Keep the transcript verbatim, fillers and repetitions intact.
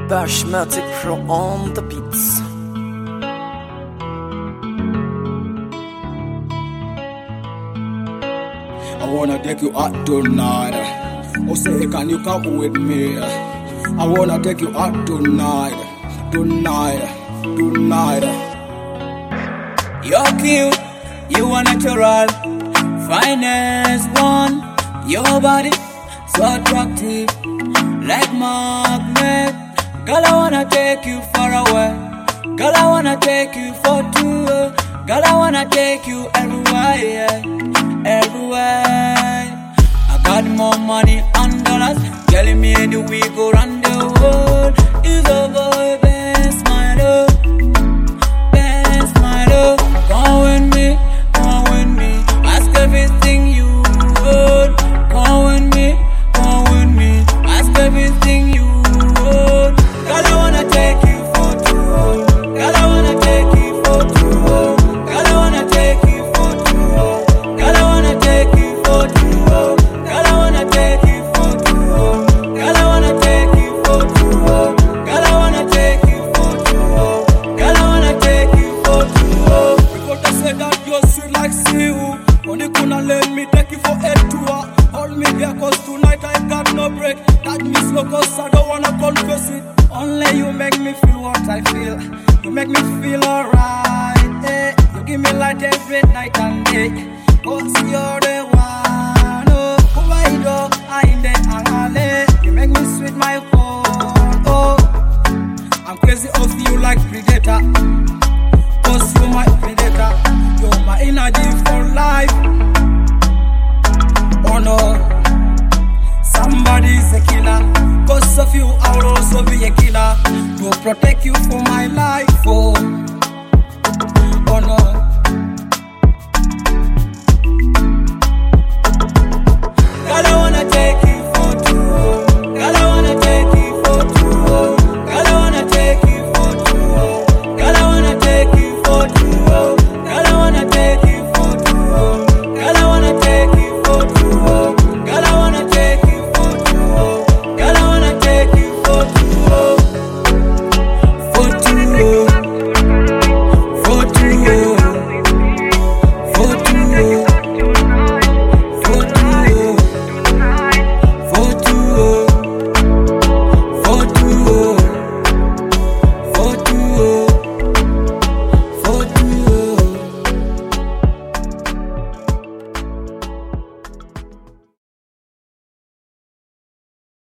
Bashmatic Pro on the beats. I wanna take you out tonight. Oh, say, can you come with me? I wanna take you out tonight, tonight, tonight. You're cute, you are natural, finest one. Your body so attractive, like magnet. Girl, I wanna take you far away. Girl, I wanna take you for two. Girl, I wanna take you everywhere, yeah. Everywhere. I got more money and dollars, telling me the we go round the world. Is over, best my love, best my love. Come with me, come with me. Ask everything you want. Come with me, come with me. Ask everything you want. Girl, I wanna take you for two. Girl, I wanna take you for two. Girl, I wanna take you for two. Girl, I wanna take you for two. Girl, I wanna take you for two. Girl, I wanna take you for two. Girl, I wanna take you for two. Girl, I wanna take you for two. Because I said that you're sweet like seaweed. Only gonna let me take you for a tour. Hold me there cause tonight I got no break. That means no cause I don't wanna confess it. Only you make me feel what I feel. You make me feel alright, eh. You give me light every night and day. Cause you're the one, oh. Who I do, I'm the angale. You make me sweet my heart, oh. I'm crazy of you like predator. Cause you're my predator. You're my energy for life. Oh no, somebody's a killer. Cause of you, I'll also be a killer. To protect you for my life, oh.